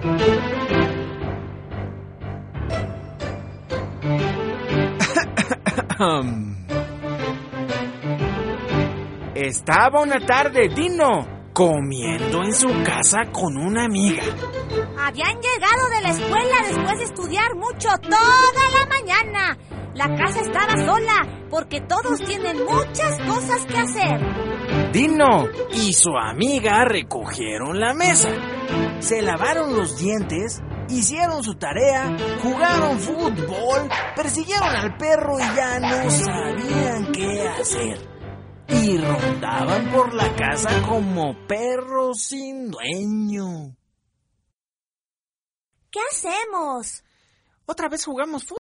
Estaba una tarde Dino comiendo en su casa con una amiga. Habían llegado de la escuela después de estudiar mucho toda la mañana. La casa estaba sola porque todos tienen muchas cosas que hacer. Dino y su amiga recogieron la mesa, se lavaron los dientes, hicieron su tarea, jugaron fútbol, persiguieron al perro y ya no sabían qué hacer. Y rondaban por la casa como perros sin dueño. ¿Qué hacemos? Otra vez jugamos fútbol.